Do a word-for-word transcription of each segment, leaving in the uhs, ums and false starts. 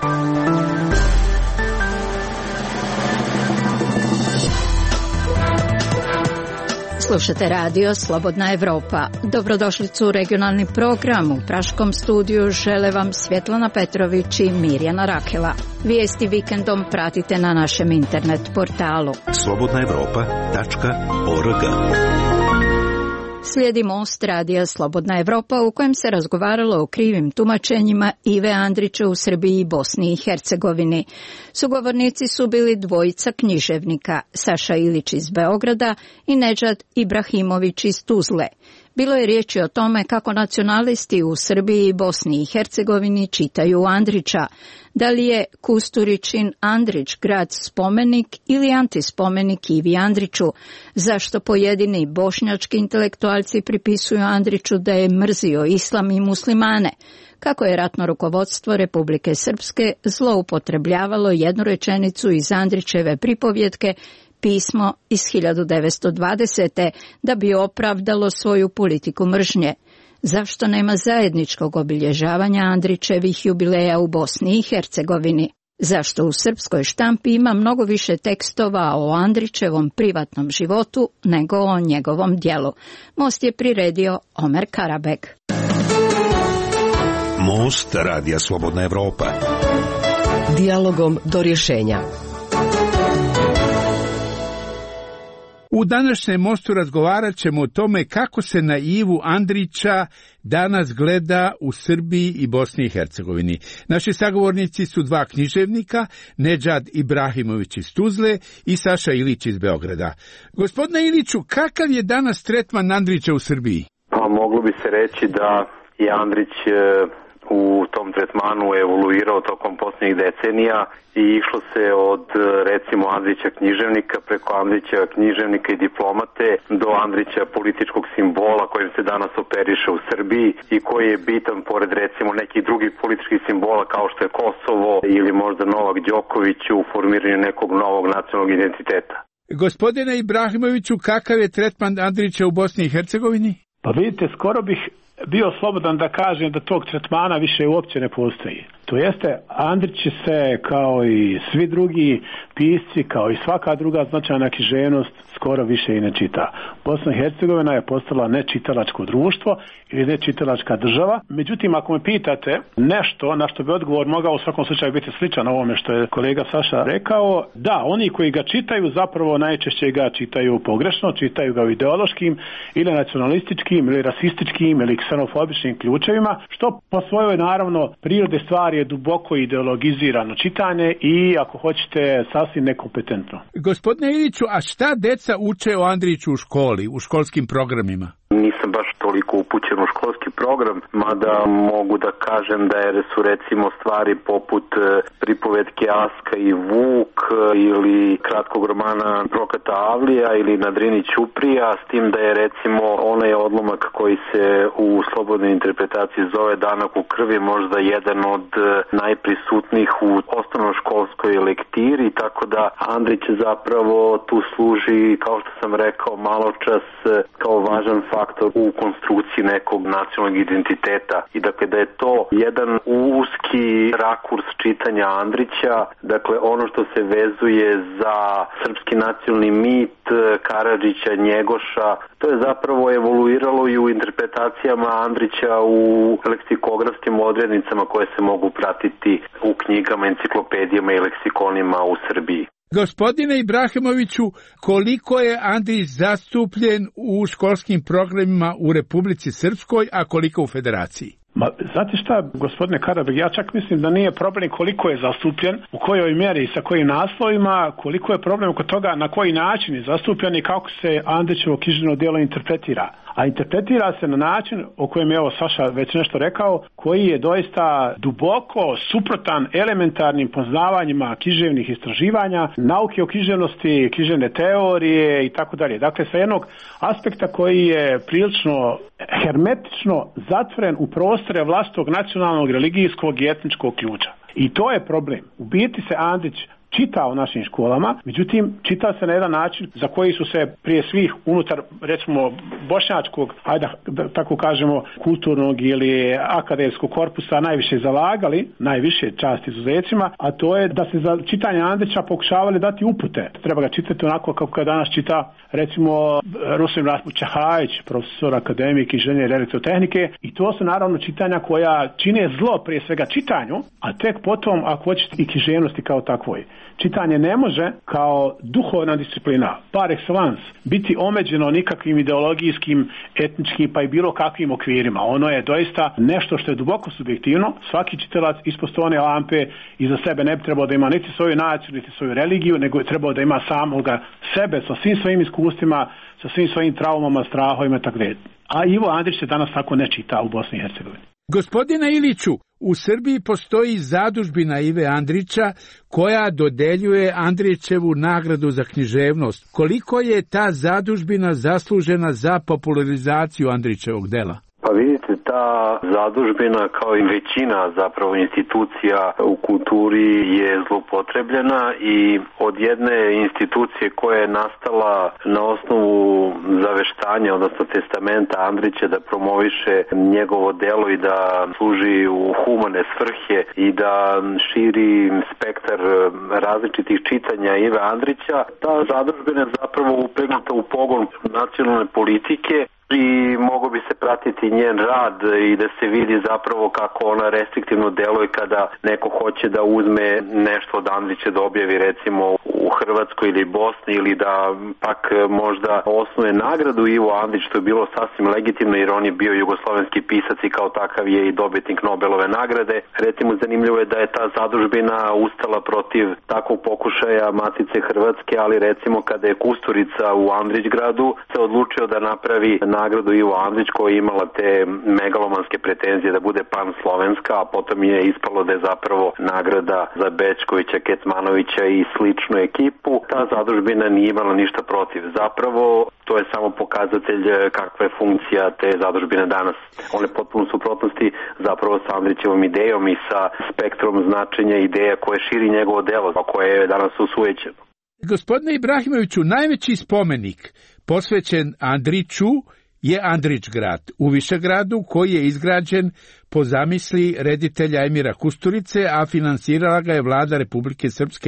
Slušate radio Slobodna Evropa. Dobrodošlicu u regionalni program. U praškom studiju žele vam Svjetlana Petrović i Mirjana Rakela. Vijesti vikendom pratite na našem internet portalu slobodna evropa tačka org. Slijedi Most radija Slobodna Evropa u kojem se razgovaralo o krivim tumačenjima Ive Andrića u Srbiji i Bosni i Hercegovini. Sugovornici su bili dvojica književnika, Saša Ilić iz Beograda i Nedžad Ibrahimović iz Tuzle. Bilo je riječi o tome kako nacionalisti u Srbiji i Bosni i Hercegovini čitaju Andrića. Da li je Kusturičin Andrić grad spomenik ili antispomenik Ivi Andriću? Zašto pojedini bošnjački intelektualci pripisuju Andriću da je mrzio islam i muslimane? Kako je ratno rukovodstvo Republike Srpske zloupotrebljavalo jednu rečenicu iz Andrićeve pripovjetke Pismo iz hiljadu devetsto dvadesete. da bi opravdalo svoju politiku mržnje? Zašto nema zajedničkog obilježavanja Andrićevih jubileja u Bosni i Hercegovini? Zašto u srpskoj štampi ima mnogo više tekstova o Andrićevom privatnom životu nego o njegovom djelu? Most je priredio Omer Karabeg. Most radija Slobodna Evropa. Dijalogom do rješenja. U današnjem mostu razgovarat ćemo o tome kako se na Ivu Andrića danas gleda u Srbiji i Bosni i Hercegovini. Naši sagovornici su dva književnika, Nedžad Ibrahimović iz Tuzle i Saša Ilić iz Beograda. Gospodine Iliću, kakav je danas tretman Andrića u Srbiji? Pa moglo bi se reći da je Andrić u tom tretmanu evoluirao tokom posljednjih decenija i išlo se od recimo Andrića književnika preko Andrića književnika i diplomate do Andrića političkog simbola kojim se danas operiše u Srbiji i koji je bitan pored recimo nekih drugih političkih simbola kao što je Kosovo ili možda Novak Đoković u formiranju nekog novog nacionalnog identiteta. Gospodine Ibrahimoviću, kakav je tretman Andrića u Bosni i Hercegovini? Pa vidite, skoro bih bio slobodan da kažem da tog tretmana više uopće ne postoji. To jeste, Andrić se kao i svi drugi pisci, kao i svaka druga značajna književnost skoro više i ne čita. Bosna i Hercegovina je postala nečitalačko društvo ili nečitalačka država. Međutim, ako me pitate nešto na što bi odgovor mogao u svakom slučaju biti sličan ovome što je kolega Saša rekao, da, oni koji ga čitaju zapravo najčešće ga čitaju pogrešno, čitaju ga u ideološkim ili nacionalističkim ili rasističkim ili ksenofobičnim ključevima, što po svojoj naravno prirode stvari je duboko ideologizirano čitanje i ako hoćete sasvim nekompetentno. Gospodine Iliću, a šta deca uče o Andriću u školi, u školskim programima? Nisam baš toliko upućen u školski program, mada mogu da kažem da je, su recimo stvari poput pripovetke Aska i Vuk ili kratkog romana Prokata Avlija ili Na Drini Ćuprija, s tim da je recimo onaj odlomak koji se u slobodnoj interpretaciji zove Danak u krvi možda jedan od najprisutnijih u osnovnoškolskoj lektiri, tako da Andrić zapravo tu služi, kao što sam rekao malo čas, kao važan faktor u konstrukciji nekog nacionalnog identiteta i dakle da je to jedan uski rakurs čitanja Andrića, dakle ono što se vezuje za srpski nacionalni mit Karadžića, Njegoša, to je zapravo evoluiralo i u interpretacijama Andrića u leksikografskim odrednicama koje se mogu pratiti u knjigama, enciklopedijama i leksikonima u Srbiji. Gospodine Ibrahimoviću, koliko je Andrić zastupljen u školskim programima u Republici Srpskoj, a koliko u Federaciji? Ma, znate šta, gospodine Karabeg, ja čak mislim da nije problem koliko je zastupljen, u kojoj mjeri i sa kojim naslovima, koliko je problem oko toga na koji način je zastupljen i kako se Andrićevo književno djelo interpretira. A interpretira se na način o kojem je evo Saša već nešto rekao, koji je doista duboko suprotan elementarnim poznavanjima književnih istraživanja, nauke o književnosti, književne teorije i tako dalje. Dakle, sa jednog aspekta koji je prilično hermetično zatvoren u prostore vlastitog nacionalnog, religijskog i etničkog ključa. I to je problem. U biti se Andrić čita u našim školama, međutim čita se na jedan način za koji su se prije svih unutar recimo bošnjačkog, ajde da tako kažemo, kulturnog ili akademskog korpusa najviše zalagali, najviše čast izuzecima, a to je da se za čitanje Andrića pokušavali dati upute. Treba ga čitati onako kako ga danas čita recimo Rusim Raspućahajić, profesor, akademik, inženjer elektrotehnike, i to su naravno čitanja koja čine zlo prije svega čitanju, a tek potom ako hoćete i književnosti kao takvoj. Čitanje ne može kao duhovna disciplina par excellence biti omeđeno nikakvim ideologijskim, etničkim pa i bilo kakvim okvirima. Ono je doista nešto što je duboko subjektivno. Svaki čitalac ispod one lampe iza sebe ne bi trebao da ima niti svoju naciju, niti svoju religiju, nego je trebao da ima samoga sebe sa svim svojim iskustvima, sa svim svojim traumama, strahovima i tako dalje. A Ivo Andrić se danas tako ne čita u Bosni i Hercegovini. Gospodina Iliću, u Srbiji postoji zadužbina Ive Andrića koja dodeljuje Andrićevu nagradu za književnost. Koliko je ta zadužbina zaslužena za popularizaciju Andrićevog dela? Pa vidite, ta zadužbina kao i većina zapravo institucija u kulturi je zloupotrebljena i od jedne institucije koja je nastala na osnovu zaveštanja, odnosno testamenta Andrića da promoviše njegovo delo i da služi u humane svrhe i da širi spektar različitih čitanja Ive Andrića, ta zadužbina je zapravo upregnuta u pogon nacionalne politike i mogo bi se pratiti njen rad i da se vidi zapravo kako ona restriktivno deluje kada neko hoće da uzme nešto od Andrića da objavi recimo u Hrvatskoj ili Bosni, ili da pak možda osnuje nagradu Ivo Andrić, što je bilo sasvim legitimno jer on je bio jugoslovenski pisac i kao takav je i dobitnik Nobelove nagrade. Recimo zanimljivo je da je ta zadužbina ustala protiv takvog pokušaja Matice Hrvatske, ali recimo kada je Kusturica u Andrićgradu se odlučio da napravi nagradu Ivo Andrić koja je imala te megalomanske pretenzije da bude pan-slovenska, a potom je ispalo da je zapravo nagrada za Bečkovića, Kecmanovića i sličnu ekipu. Ta zadužbina nije imala ništa protiv. Zapravo to je samo pokazatelj kakva je funkcija te zadužbine danas. One potpuno suprotnosti zapravo sa Andrićevom idejom i sa spektrom značenja ideja koje širi njegovo delo, a koje je danas usujećeno. Gospodine Ibrahimoviću, najveći spomenik posvećen Andriću je Andrićgrad u Višegradu, koji je izgrađen po zamisli reditelja Emira Kusturice, a finansirala ga je vlada Republike Srpske.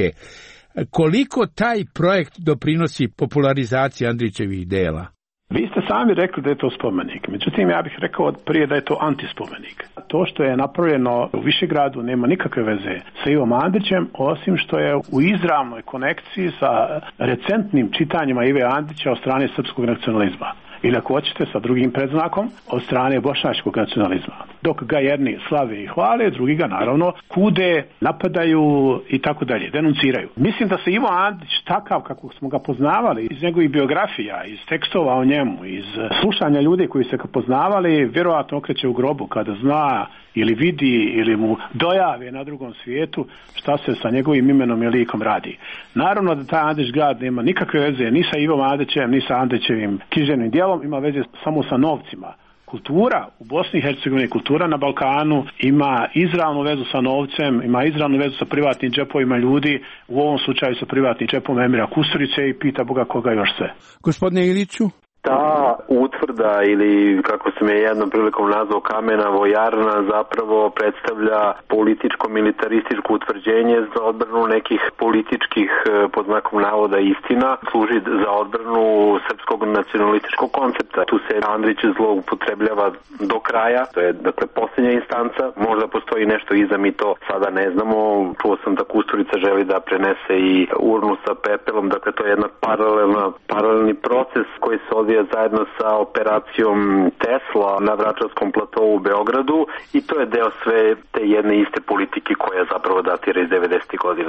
Koliko taj projekt doprinosi popularizaciji Andrićevih dela? Vi ste sami rekli da je to spomenik, međutim ja bih rekao prije da je to antispomenik. To što je napravljeno u Višegradu nema nikakve veze sa Ivom Andrićem, osim što je u izravnoj konekciji sa recentnim čitanjima Ive Andrića od strane srpskog nacionalizma. Ili ako hoćete sa drugim predznakom od strane bošnjačkog nacionalizma. Dok ga jedni slave i hvale, drugi ga naravno kude, napadaju i tako dalje, denunciraju. Mislim da se Ivo Andrić takav kako smo ga poznavali iz njegovih biografija, iz tekstova o njemu, iz slušanja ljudi koji se ga poznavali, vjerovatno okreće u grobu kada zna ili vidi ili mu dojave na drugom svijetu šta se sa njegovim imenom i likom radi. Naravno da taj Andrićgrad nema nikakve veze ni sa Ivom Andrićem, ni sa Andrićevim književnim djelom, ima veze samo sa novcima. Kultura u Bosni i Hercegovini, kultura na Balkanu ima izravnu vezu sa novcem, ima izravnu vezu sa privatnim džepovima ljudi, u ovom slučaju sa privatnim džepom Emira Kusturice i pita Boga koga još sve. Gospodine Iliću? Ta utvrda ili kako sam je jednom prilikom nazvao kamena vojarna zapravo predstavlja političko-militarističko utvrđenje za odbranu nekih političkih pod znakom navoda istina, služi za odbranu srpskog nacionalističkog koncepta. Tu se Andrić zloupotrebljava do kraja, to je dakle posljednja instanca, možda postoji nešto iza, mi to sada ne znamo. Čuo sam da Kusturica želi da prenese i urnu sa pepelom, dakle to je jedna paralelna, paralelni proces koji se odvija zajedno sa operacijom Tesla na Vračarskom platovu u Beogradu i to je deo sve te jedne iste politike koja zapravo datira iz devedesetih godina.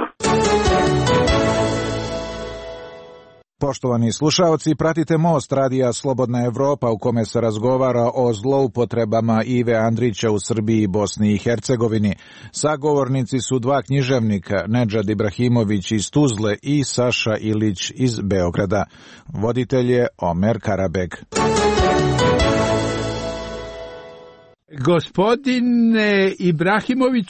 Poštovani slušaoci, pratite Most radija Slobodna Evropa u kome se razgovara o zloupotrebama Ive Andrića u Srbiji i Bosni i Hercegovini. Sagovornici su dva književnika, Nedžad Ibrahimović iz Tuzle i Saša Ilić iz Beograda. Voditelj je Omer Karabek. Gospodine Ibrahimoviću,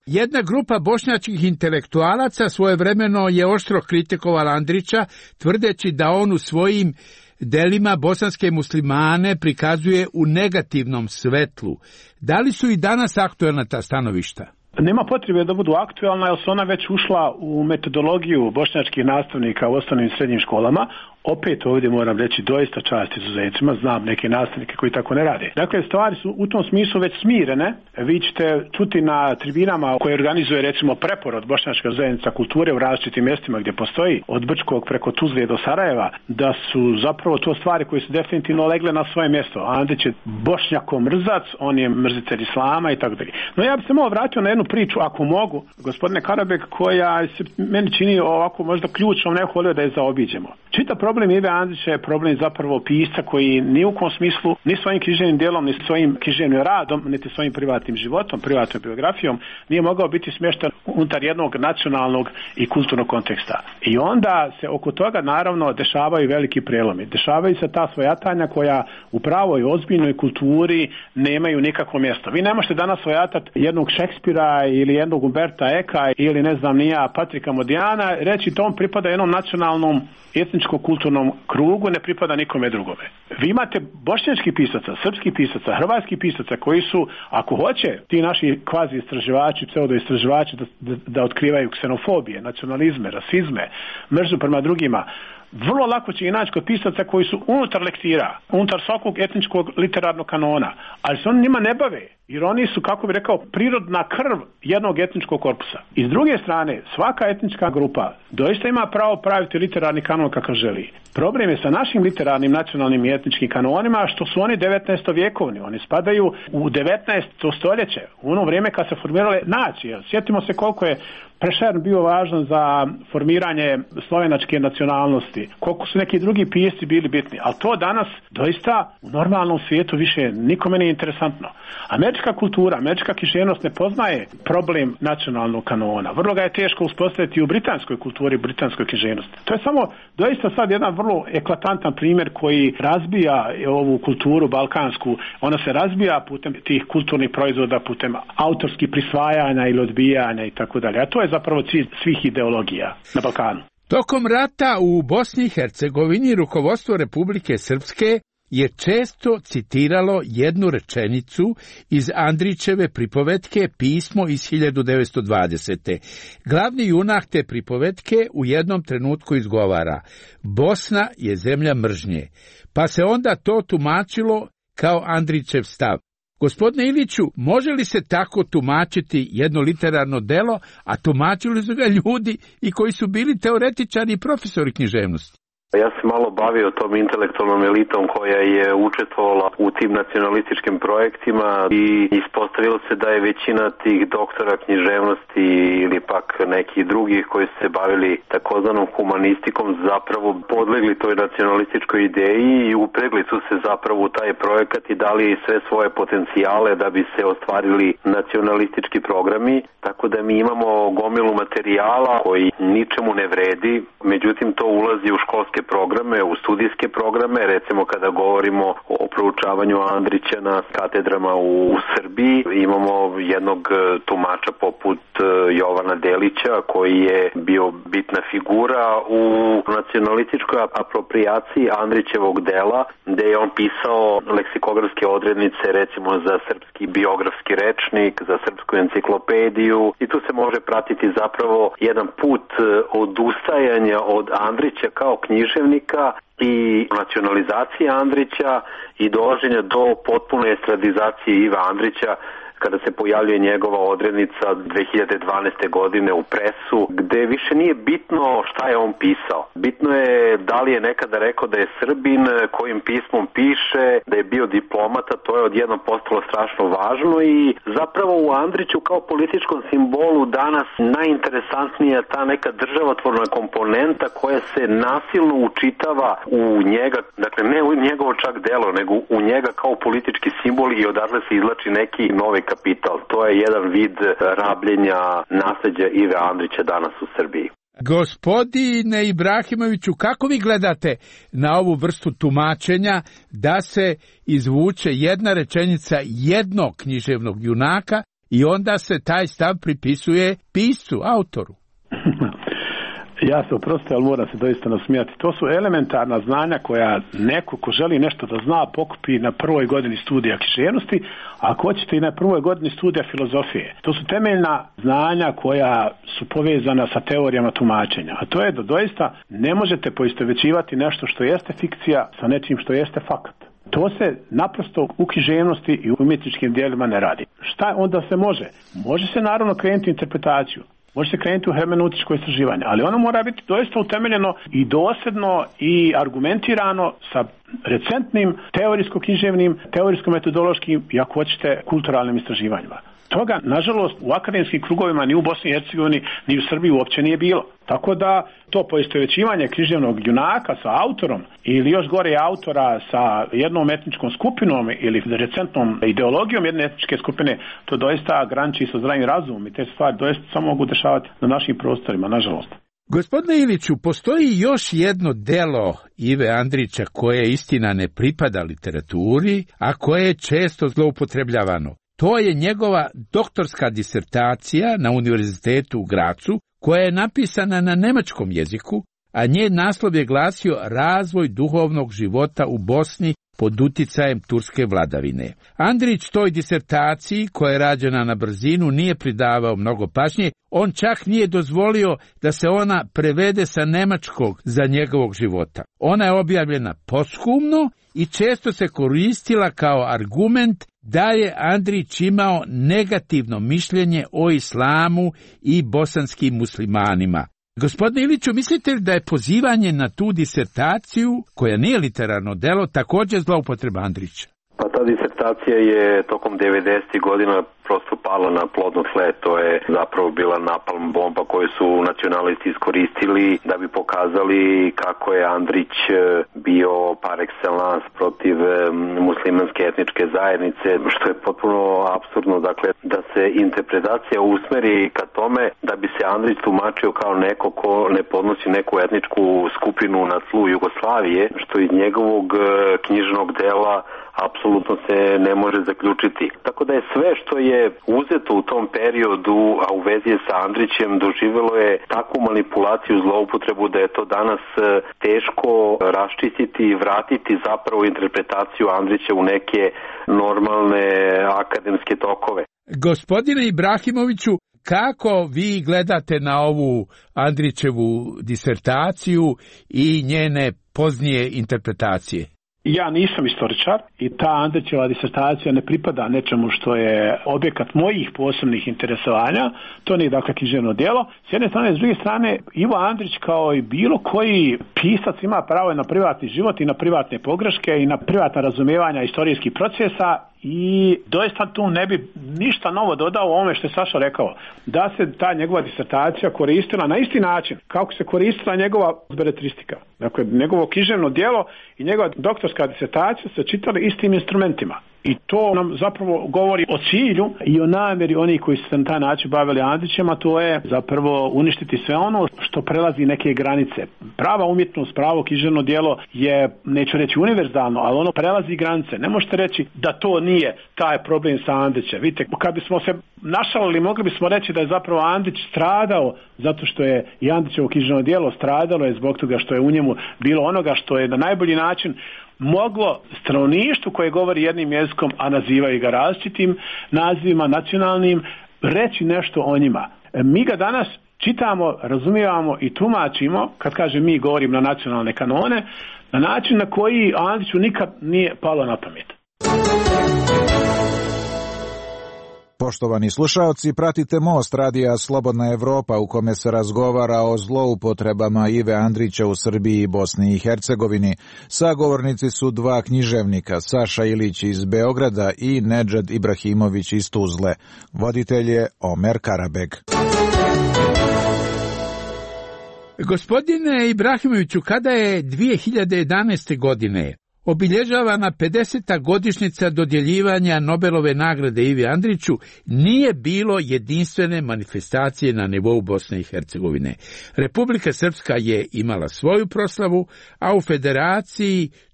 Jedna grupa bošnjačkih intelektualaca svojevremeno je oštro kritikovala Andrića, tvrdeći da on u svojim delima bosanske muslimane prikazuje u negativnom svetlu. Da li su i danas aktuelna ta stanovišta? Nema potrebe da budu aktualna, jer su ona već ušla u metodologiju bošnjačkih nastavnika u osnovnim i srednjim školama. Opet ovdje moram reći doista čast izuzecima, znam neke nastavnike koji tako ne rade. Dakle, stvari su u tom smislu već smirene. Vi ćete čuti na tribinama koje organizuje recimo Preporod, Bošnjačka zajednica kulture u različitim mjestima gdje postoji, od Brčkog preko Tuzle do Sarajeva, da su zapravo to stvari koje su definitivno legle na svoje mjesto. Andrić je Bošnjako mrzac, on je mrzitelj islama i tako dalje. No ja bih se malo vratio na jednu priču, ako mogu, gospodine Karabek, koja se meni čini ovako možda ključnom, ne volio da je zaobiđemo. Čita problem Ive Andrića je problem zapravo pisca koji ni u kom smislu, ni svojim književnim djelom, ni svojim književnim radom, niti svojim privatnim životom, privatnom biografijom, nije mogao biti smješten unutar jednog nacionalnog i kulturnog konteksta. I onda se oko toga naravno dešavaju veliki prelomi. Dešavaju se ta svojatanja koja u pravoj ozbiljnoj kulturi nemaju nikakvo mjesto. Vi ne možete danas svojatati jednog Šekspira ili jednog Umberta Eka ili ne znam nija Patrika Modijana, reći to on pripada jednom nacionalnom etničko-kulturnom krugu, ne pripada nikome drugome. Vi imate bošnjačkih pisaca, srpskih pisaca, hrvatskih pisaca koji su, ako hoće, ti naši kvazi istraživači, pseudo istraživači da, da, da otkrivaju ksenofobije, nacionalizme, rasizme, mržnju prema drugima, vrlo lako će i naći kod pisaca koji su unutar lektira, unutar svakog etničkog literarnog kanona, ali se oni njima ne bave, jer oni su, kako bi rekao, prirodna krv jednog etničkog korpusa. I s druge strane, svaka etnička grupa doista ima pravo praviti literarni kanon kakav želi. Problem je sa našim literarnim, nacionalnim i etničkim kanonima što su oni devetnaestovjekovni, oni spadaju u devetnaesto stoljeće, u ono vrijeme kad se formirale nacije. Sjetimo se koliko je Prešern bio važan za formiranje slovenačke nacionalnosti, koliko su neki drugi pisci bili bitni, ali to danas doista u normalnom svijetu više nikome nije interesantno. Američka kultura, američka književnost ne poznaje problem nacionalnog kanona. Vrlo ga je teško uspostaviti u britanskoj kulturi, britanskoj književnosti. To je samo doista sad jedan vrlo eklatantan primjer koji razbija ovu kulturu balkansku. Ona se razbija putem tih kulturnih proizvoda, putem autorskih prisvajanja ili odbijanja i tako dalje. A to je zapravo cilj svih ideologija na Balkanu. Tokom rata u Bosni i Hercegovini rukovodstvo Republike Srpske je često citiralo jednu rečenicu iz Andrićeve pripovetke Pismo iz hiljadu devetsto dvadesete. Glavni junak te pripovetke u jednom trenutku izgovara: Bosna je zemlja mržnje, pa se onda to tumačilo kao Andrićev stav. Gospodine Iliću, može li se tako tumačiti jedno literarno delo, a tumačili su ga ljudi i koji su bili teoretičari i profesori književnosti? Ja sam malo bavio tom intelektualnom elitom koja je učestvovala u tim nacionalističkim projektima i ispostavilo se da je većina tih doktora književnosti ili pak nekih drugih koji su se bavili takozvanom humanistikom zapravo podlegli toj nacionalističkoj ideji i upregli su se zapravo u taj projekat i dali sve svoje potencijale da bi se ostvarili nacionalistički programi, tako da mi imamo gomilu materijala koji ničemu ne vredi, međutim to ulazi u školske programe, u studijske programe, recimo kada govorimo o proučavanju Andrića na katedrama u Srbiji, imamo jednog tumača poput Jovana Delića koji je bio bitna figura u nacionalističkoj aproprijaciji Andrićevog dela, gde je on pisao leksikografske odrednice recimo za srpski biografski rečnik, za srpsku enciklopediju i tu se može pratiti zapravo jedan put odustajanja od Andrića kao književnika i nacionalizacije Andrića i dolaženja do potpune estradizacije Iva Andrića kada se pojavljuje njegova odrednica dve hiljade dvanaeste. godine u Presu, gde više nije bitno šta je on pisao. Bitno je da li je nekada rekao da je Srbin, kojim pismom piše, da je bio diplomata, to je odjednom postalo strašno važno i zapravo u Andriću kao političkom simbolu danas najinteresantnija ta neka državotvorna komponenta koja se nasilno učitava u njega, dakle ne u njegovo čak delo, nego u njega kao politički simbol i odatle se izlači neki novi kapital. To je jedan vid rabljenja nasleđa Ive Andrića danas u Srbiji. Gospodine Ibrahimoviću, kako vi gledate na ovu vrstu tumačenja da se izvuče jedna rečenica jednog književnog junaka i onda se taj stav pripisuje piscu, autoru. Ja se oprostite, ali moram se doista nasmijati. To su elementarna znanja koja neko ko želi nešto da zna pokupi na prvoj godini studija književnosti, a ako hoćete i na prvoj godini studija filozofije. To su temeljna znanja koja su povezana sa teorijama tumačenja. A to je da doista ne možete poistovjećivati nešto što jeste fikcija sa nečim što jeste fakat. To se naprosto u književnosti i u umjetničkim dijelima ne radi. Šta onda se može? Može se naravno krenuti u interpretaciju. Može se krenuti u hermeneutičko istraživanje, ali ono mora biti doista utemeljeno i dosljedno i argumentirano sa recentnim teorijsko-književnim, teorijsko-metodološkim i ako hoćete kulturalnim istraživanjima. Toga, nažalost, u akademskim krugovima ni u Bosni i Hercegovini ni u Srbiji uopće nije bilo. Tako da to poistovjećivanje književnog junaka sa autorom ili još gore autora sa jednom etničkom skupinom ili recentnom ideologijom jedne etničke skupine, to doista graniči sa zdravim razumom i te stvari doista samo mogu dešavati na našim prostorima, nažalost. Gospodine Iliću, postoji još jedno delo Ive Andrića koje istina ne pripada literaturi, a koje je često zloupotrebljavano. To je njegova doktorska disertacija na Univerzitetu u Gracu, koja je napisana na nemačkom jeziku, a njen naslov je glasio Razvoj duhovnog života u Bosni pod uticajem turske vladavine. Andrić toj disertaciji, koja je rađena na brzinu, nije pridavao mnogo pažnje, on čak nije dozvolio da se ona prevede sa nemačkog za njegovog života. Ona je objavljena posthumno i često se koristila kao argument da je Andrić imao negativno mišljenje o islamu i bosanskim muslimanima. Gospodine Iliću, mislite li da je pozivanje na tu disertaciju, koja nije literarno delo, također zloupotreba Andrića? Pa ta disertacija je tokom devedesetih godina prosto pala na plodno tle. To je zapravo bila napalm bomba koju su nacionalisti iskoristili da bi pokazali kako je Andrić bio par excellence protiv muslimanske etničke zajednice, što je potpuno apsurdno. Dakle, da se interpretacija usmeri ka tome da bi se Andrić tumačio kao neko ko ne podnosi neku etničku skupinu na tlu Jugoslavije, što iz njegovog knjižnog dela apsolutno se ne može zaključiti. Tako da je sve što je uzeto u tom periodu, a u vezi je sa Andrićem, doživjelo je takvu manipulaciju, zloupotrebu da je to danas teško raščistiti i vratiti zapravo interpretaciju Andrića u neke normalne akademske tokove. Gospodine Ibrahimoviću, kako vi gledate na ovu Andrićevu disertaciju i njene poznije interpretacije? Ja nisam istoričar i ta Andrićeva disertacija ne pripada nečemu što je objekat mojih posebnih interesovanja. To nije dakle književno djelo. S jedne strane, s druge strane, Ivo Andrić kao i bilo koji pisac ima pravo na privatni život i na privatne pogreške i na privatna razumijevanja istorijskih procesa i doista tu ne bi ništa novo dodao o ovome što je Saša rekao. Da se ta njegova disertacija koristila na isti način kako se koristila njegova beletristika. Dakle, njegovo književno djelo i njegova doktorska disertacija se čitali istim instrumentima. I to nam zapravo govori o cilju i o namjeri onih koji su se na taj način bavili Andrićem, a to je zapravo uništiti sve ono što prelazi neke granice. Prava umjetnost, pravo književno djelo je, neću reći univerzalno, ali ono prelazi granice. Ne možete reći da to nije taj problem sa Andrićem. Vidite, kad bismo se našalili, mogli bismo reći da je zapravo Andrić stradao zato što je i Andrićevo književno djelo stradalo je zbog toga što je u njemu bilo onoga što je na najbolji način moglo stanovništvu koje govori jednim jezikom, a nazivaju ga različitim nazivima, nacionalnim, reći nešto o njima. Mi ga danas čitamo, razumijevamo i tumačimo, kad kažem mi govorim na nacionalne kanone, na način na koji Andriću nikad nije palo na pamet. Poštovani slušaoci, pratite Most radija Slobodna Evropa u kome se razgovara o zloupotrebama Ive Andrića u Srbiji i Bosni i Hercegovini. Sagovornici su dva književnika, Saša Ilić iz Beograda i Nedžad Ibrahimović iz Tuzle. Voditelj je Omer Karabeg. Gospodine Ibrahimoviću, kada je dvije hiljade jedanaeste. godine obilježavana pedeseta godišnjica dodjeljivanja Nobelove nagrade Ivi Andriću, nije bilo jedinstvene manifestacije na nivou Bosne i Hercegovine. Republika Srpska je imala svoju proslavu, a u Federaciji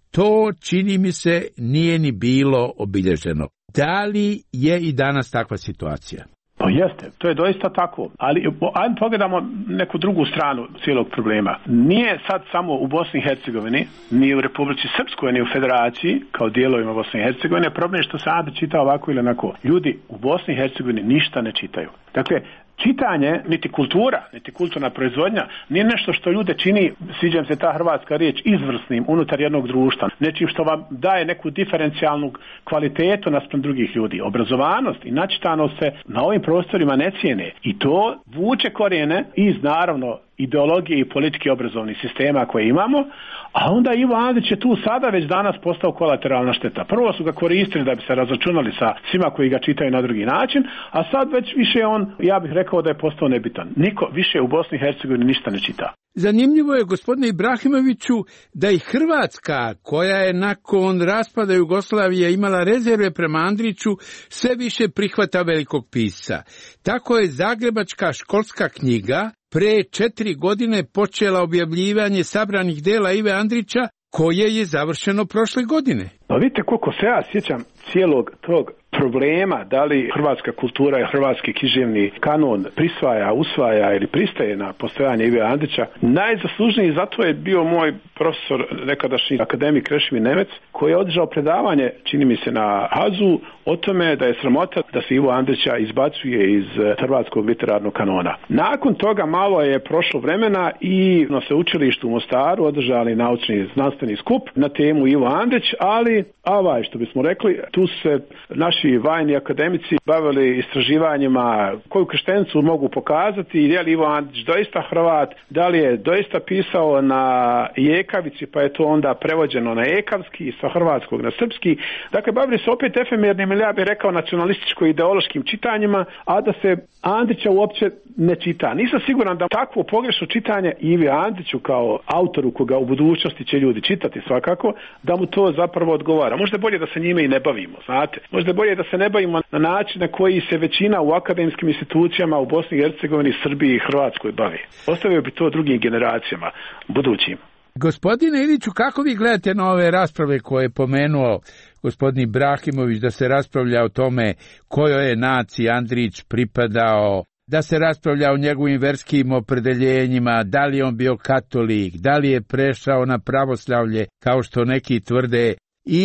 to, čini mi se, nije ni bilo obilježeno. Da li je i danas takva situacija? Pa jeste, to je doista tako, ali ajmo pogledamo neku drugu stranu cijelog problema. Nije sad samo u Bosni i Hercegovini, ni u Republici Srpskoj, ni u Federaciji, kao dijelovima Bosne i Hercegovine, problem je što se Andrić čita ovako ili onako. Ljudi u Bosni i Hercegovini ništa ne čitaju. Dakle, čitanje, niti kultura, niti kulturna proizvodnja, nije nešto što ljude čini, sviđa se ta hrvatska riječ, izvrsnim unutar jednog društva, nečim što vam daje neku diferencijalnu kvalitetu naspram drugih ljudi. Obrazovanost i načitanost se na ovim prostorima ne cijene i to vuče korijene iz, naravno, ideologije i politike obrazovnih sistema koje imamo, a onda Ivo Andrić je tu sada već danas postao kolateralna šteta. Prvo su ga koristili da bi se razračunali sa svima koji ga čitaju na drugi način, a sad već više on, ja bih rekao da je postao nebitan. Niko više u Bosni i Hercegovini ništa ne čita. Zanimljivo je, gospodine Ibrahimoviću, da i Hrvatska, koja je nakon raspada Jugoslavije imala rezerve prema Andriću, sve više prihvata velikog pisca. Tako je Zagrebačka školska knjiga pre četiri godine počela objavljivanje sabranih dela Ive Andrića, koje je završeno prošle godine. Pa vidite koliko se ja sjećam cijelog tog problema, da li hrvatska kultura i hrvatski književni kanon prisvaja, usvaja ili pristaje na postojanje Ive Andrića. Najzaslužniji za to je bio moj profesor, nekadašnji akademik Krešimir Nemec, koji je održao predavanje, čini mi se na Hazu, o tome da je sramota da se Ivo Andrića izbacuje iz hrvatskog literarnog kanona. Nakon toga malo je prošlo vremena i na sveučilištu u Mostaru održali naučni znanstveni skup na temu Ivo Andrić, ali avaj, što bismo rekli, tu se naši vajni akademici bavili istraživanjima koju krštenicu mogu pokazati, je li Ivo Andrić doista Hrvat, da li je doista pisao na jekavici, pa je to onda prevođeno na ekavski, sa hrvatskog na srpski. Dakle, bavili se opet efemernim, ili ja bih rekao nacionalističko-ideološkim čitanjima, a da se Andrića uopće ne čita. Nisam siguran da takvo pogrešno čitanje Ivi Andriću kao autoru koga u budućnosti će ljudi čitati svakako, da mu to zapravo odgovara. Možda je bolje da se njime i ne bavimo, znate. Možda je bolje da se ne bavimo na način na koji se većina u akademskim institucijama u Bosni i Hercegovini, Srbiji i Hrvatskoj bavi. Ostavio bi to drugim generacijama, budućim. Gospodine Iliću, kako vi gledate na ove rasprave koje je pomenuo gospodin Ibrahimović, da se raspravlja o tome kojoj je naciji Andrić pripadao, da se raspravlja o njegovim verskim opredeljenjima, da li je on bio katolik, da li je prešao na pravoslavlje, kao što neki tvrde, i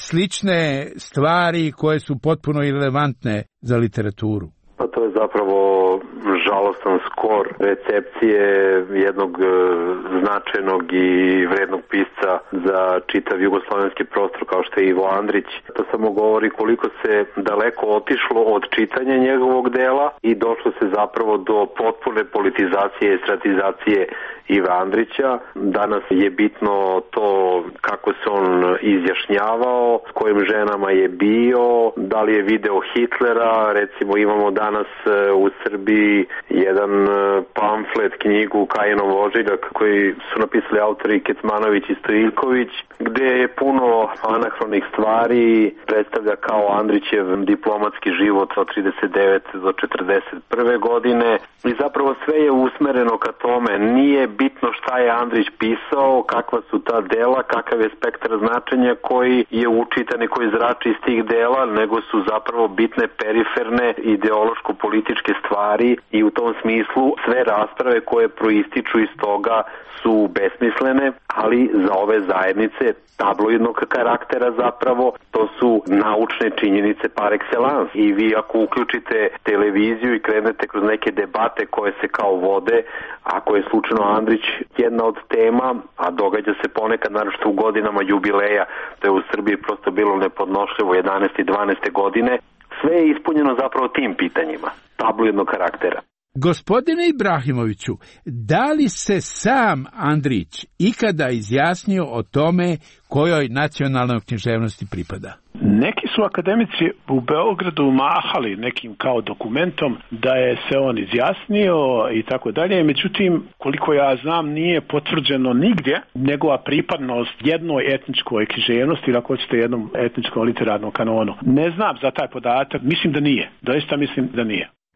slične stvari koje su potpuno irelevantne za literaturu? Pa to je zapravo žalostan skor recepcije jednog e, značajnog i vrednog pisca za čitav jugoslovenski prostor kao što je Ivo Andrić. To samo govori koliko se daleko otišlo od čitanja njegovog dela i došlo se zapravo do potpune politizacije i stratizacije Ive Andrića. Danas je bitno to kako se on izjašnjavao, s kojim ženama je bio, da li je video Hitlera. Recimo imamo danas u Srbiji jedan pamflet, knjigu Kajinov ožiljak koji su napisali autori Kecmanović i Stojiljković, gde je puno anahronih stvari, predstavlja kao Andrićev diplomatski život od trideset devete do četrdeset prve godine i zapravo sve je usmereno ka tome. Nije bitno šta je Andrić pisao, kakva su ta dela, kakav je spektar značenja koji je učitan i koji zrači iz tih dela, nego su zapravo bitne periferne ideološko-političke stvari i u tom smislu sve rasprave koje proističu iz toga su besmislene, ali za ove zajednice tabloidnog karaktera zapravo to su naučne činjenice par excellence. I vi ako uključite televiziju i krenete kroz neke debate koje se kao vode, ako je slučajno Andrić jedna od tema, a događa se ponekad naročito u godinama jubileja, to je u Srbiji prosto bilo nepodnošljivo jedanaeste i dvanaeste godine, sve je ispunjeno zapravo tim pitanjima tabloidnog karaktera. Gospodine Ibrahimoviću, da li se sam Andrić ikada izjasnio o tome kojoj nacionalnoj književnosti pripada? Neki su akademici u Beogradu mahali nekim kao dokumentom da je se on izjasnio i tako dalje, međutim, koliko ja znam, nije potvrđeno nigdje njegova pripadnost jednoj etničkoj književnosti ili ako hoćete jednom etničkom literarnom kanonu. Ne znam za taj podatak, mislim da nije, doista mislim da nije.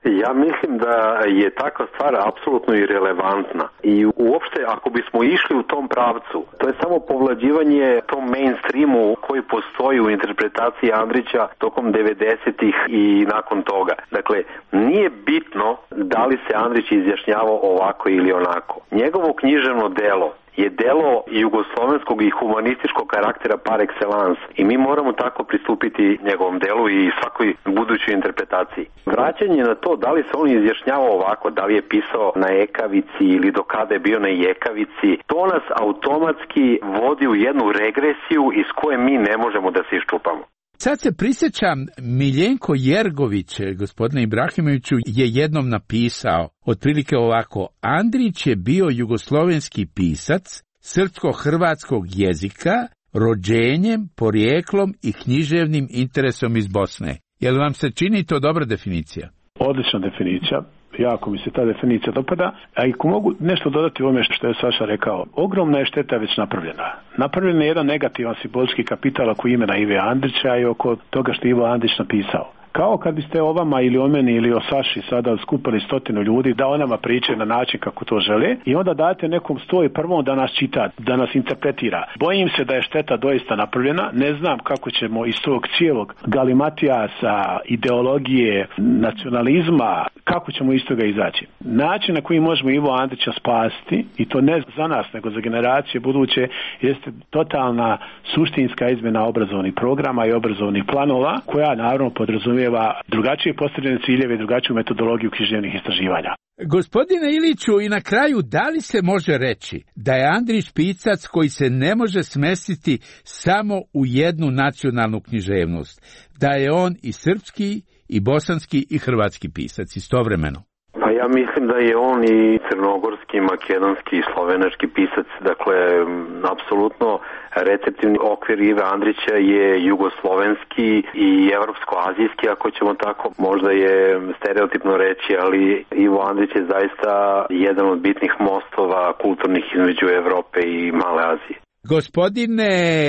Ja mislim da je takva stvar apsolutno irelevantna i uopšte ako bismo išli u tom pravcu, to je samo povlađivanje tom mainstreamu koji postoji u interpretaciji Andrića tokom devedesetih i nakon toga. Dakle, nije bitno da li se Andrić izjašnjavao ovako ili onako. Njegovo književno delo je delo jugoslovenskog i humanističkog karaktera par excellence i mi moramo tako pristupiti njegovom delu i svakoj budućoj interpretaciji. Vraćanje na to da li se on izjašnjavao ovako, da li je pisao na ekavici ili do kada je bio na jekavici, to nas automatski vodi u jednu regresiju iz koje mi ne možemo da se iščupamo. Sad se prisjećam, Miljenko Jergović, gospodine Ibrahimoviću, je jednom napisao, otprilike ovako: Andrić je bio jugoslovenski pisac srpsko-hrvatskog jezika, rođenjem, porijeklom i književnim interesom iz Bosne. Jel vam se čini to dobra definicija? Odlična definicija. Jako mi se ta definicija dopada, a i ako mogu nešto dodati u ovome što je Saša rekao, ogromna je šteta već napravljena. Napravljen je jedan negativan simbolički kapital oko imena Ive Andrića i oko toga što je Ivo Andrić napisao. Kao kad biste o vama ili o meni ili o Saši sada skupili stotinu ljudi da o nama priče na način kako to žele i onda date nekom sto i prvom da nas čita, da nas interpretira. Bojim se da je šteta doista napravljena, ne znam kako ćemo iz tog cijelog galimatijasa, ideologije, nacionalizma, kako ćemo iz toga izaći. Način na koji možemo Ivo Andrića spasiti, i to ne za nas nego za generacije buduće, jeste totalna suštinska izmjena obrazovnih programa i obrazovnih planova koja naravno podrazumijeva drugačije postavljene ciljeve i drugačiju metodologiju književnih istraživanja. Gospodine Iliću, i na kraju, da li se može reći da je Andrić pisac koji se ne može smestiti samo u jednu nacionalnu književnost, da je on i srpski, i bosanski, i hrvatski pisac istovremeno? Pa ja mislim da je on i crnogorski, makedonski i slovenački pisac, dakle, apsolutno receptivni okvir Ive Andrića je jugoslovenski i evropsko-azijski, ako ćemo tako, možda je stereotipno reći, ali Ivo Andrić je zaista jedan od bitnih mostova kulturnih između Evrope i Male Azije. Gospodine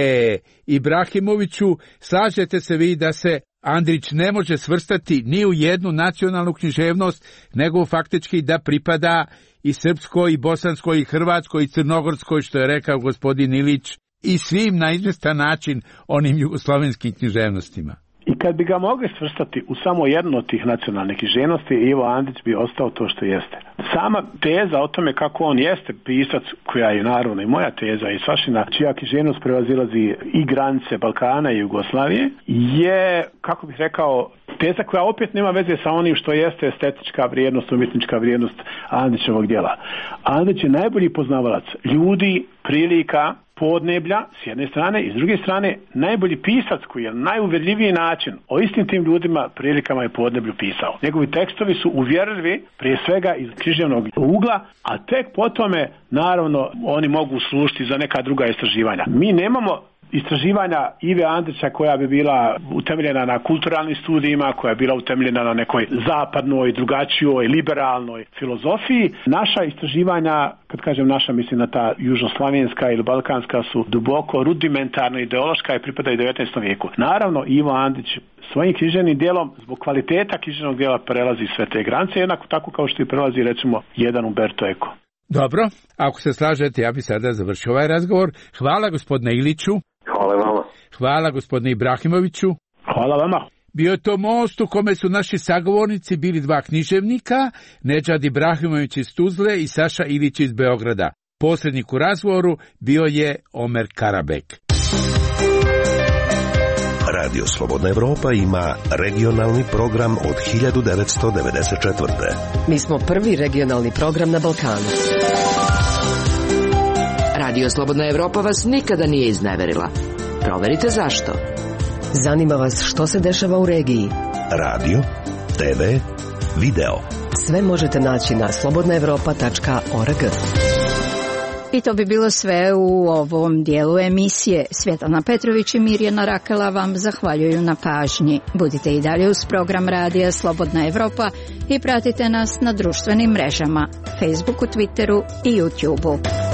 Ibrahimoviću, slažete se vi da se Andrić ne može svrstati ni u jednu nacionalnu književnost, nego faktički da pripada i srpskoj, i bosanskoj, i hrvatskoj, i crnogorskoj, što je rekao gospodin Ilić, i svim na izvestan način onim jugoslovenskim književnostima. I kad bi ga mogli svrstati u samo jednu od tih nacionalnih književnosti, Ivo Andrić bi ostao to što jeste. Sama teza o tome kako on jeste pisac, koja je naravno i moja teza i Sašina, čija književnost prevazilazi i granice Balkana i Jugoslavije, je, kako bih rekao, teza koja opet nema veze sa onim što jeste estetička vrijednost, umjetnička vrijednost Andrićevog djela. Andrić je najbolji poznavalac ljudi, prilika, podneblja s jedne strane i s druge strane najbolji pisac koji je na najuvjerljiviji način o istim tim ljudima, prilikama i podneblju pisao. Njegovi tekstovi su uvjerljivi prije svega iz književnog ugla, a tek potome naravno oni mogu služiti za neka druga istraživanja. Mi nemamo istraživanja Ive Andrića koja bi bila utemeljena na kulturalnim studijima, koja je bila utemeljena na nekoj zapadnoj, drugačijoj, liberalnoj filozofiji. Naša istraživanja, kad kažem naša, mislim na ta južnoslavenska ili balkanska, su duboko rudimentarno ideološka i pripadaju devetnaestom vijeku. Naravno, Ivo Andrić svojim književnim djelom, zbog kvaliteta književnog djela, prelazi sve te granice, jednako tako kao što i prelazi, recimo, jedan Umberto Eco. Dobro, ako se slažete, ja bi sada završio ovaj razgovor. Hvala gospodine Iliću. Hvala vama. Hvala gospodine Ibrahimoviću. Hvala vama. Bio je to most u kome su naši sagovornici bili dva književnika, Nedžad Ibrahimović iz Tuzle i Saša Ilić iz Beograda. Posrednik u razgovoru bio je Omer Karabek. Radio Slobodna Evropa ima regionalni program od hiljadu devetsto devedeset četvrte. Mi smo prvi regionalni program na Balkanu. Radio Slobodna Evropa vas nikada nije izneverila. Proverite zašto. Zanima vas što se dešava u regiji. Radio, te ve, video. Sve možete naći na slobodna evropa tačka org. I to bi bilo sve u ovom dijelu emisije. Svjetlana Petrović i Mirjana Rakela vam zahvaljuju na pažnji. Budite i dalje uz program Radija Slobodna Evropa i pratite nas na društvenim mrežama, Facebooku, Twitteru i YouTubeu.